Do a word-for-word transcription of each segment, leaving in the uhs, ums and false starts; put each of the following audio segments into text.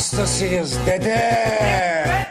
hastasıyız dede.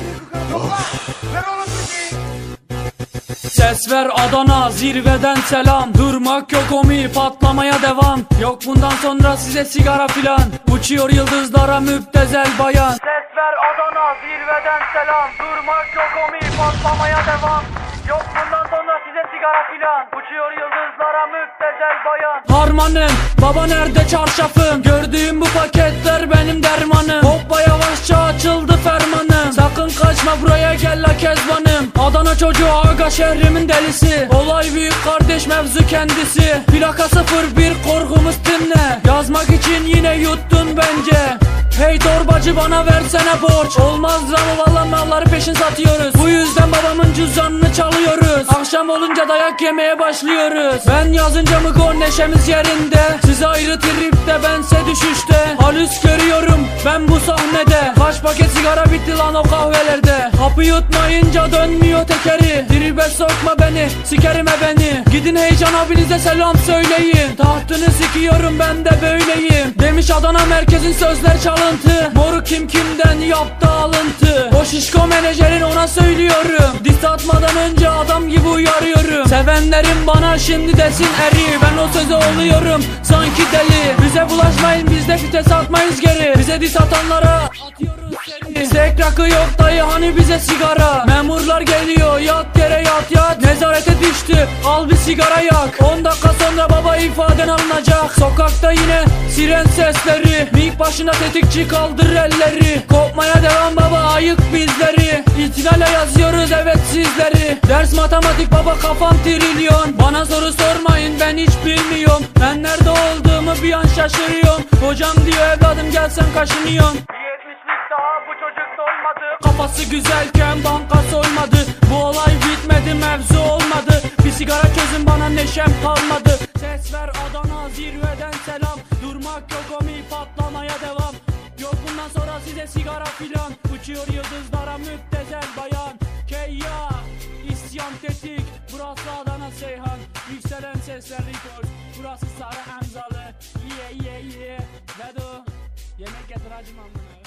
Ses ver Adana, zirveden selam. Durmak yok omi, patlamaya devam. Yok bundan sonra size sigara filan. Uçuyor yıldızlara müptezel bayan. Ses ver Adana, zirveden selam. Durmak yok omi, patlamaya devam. Yok bundan sonra size sigara filan. Uçuyor yıldızlara müptezel bayan. Harmanım, baba nerede çarşafım? Gördüğüm bu paketler benim dermanım. Hoppa yavaşça açıldı fermanım. Sakın kaçma buraya gel la kezbanım. Adana çocuğu aga şehrimin delisi. Olay büyük kardeş mevzu kendisi. Plaka sıfır bir korkumuz timne. Yazmak için yine yuttun bence. Hey torbacı bana versene borç. Olmaz ramı valla malları peşin satıyoruz. Bu yüzden babamın cüzdanını çalıyoruz. Akşam olunca dayak yemeye başlıyoruz. Ben yazınca mı gol neşemiz yerinde. Siz ayrı tripte bense düşüşte. Halüs görüyorum ben bu sahnede. Kaç paket sigara bitti lan o kahvelerde. Hapı yutmayınca dönmüyor tekeri. Tribe sokma beni sikerime beni. Gidin heyecan abinize selam söyleyin. Tahtını sikiyorum ben de böyleyim. Demiş Adana merkezin sözler çalın. Moru kim kimden yaptı alıntı. O şişko menajerin ona söylüyorum. Diss atmadan önce adam gibi uyarıyorum. Sevenlerim bana şimdi desin eri. Ben o söze oluyorum sanki deli. Bize bulaşmayın biz de vites atmayız geri. Bize diss atanlara atıyoruz seri. Sek rakı yok dayı hani bize sigara. Memurlar geliyor yat yere yat yat. Nezarete düştü al bir sigara yak. On dakika sonra baba ifaden alınacak. Sokakta yine siren sesleri. Mik başına tetikçi kaldır elleri. Kopmaya devam baba ayık bizleri. İhtilale yazıyoruz evet sizleri. Ders matematik baba kafam trilyon. Bana soru sormayın ben hiç bilmiyorum. Ben nerede olduğumu bir an şaşırıyorum. Hocam diyor evladım gelsen kaşınıyorsun. Daha bu çocuk dolmadı. Kafası güzelken banka soymadı. Bu olay bitmedi mevzu olmadı. Bir sigara çözün bana neşem kalmadı. Ses ver Adana zirveden selam. Durmak yok omi patlamaya devam. Yok bundan sonra size sigara filan. Uçuyor yıldızlara müptezel bayan. Keyya isyan tetik. Burası Adana Seyhan. Yükselen sesler record. Burası Sarı Emzalı. Yeah yeah yeah. Vedo yemek getir hacım amına.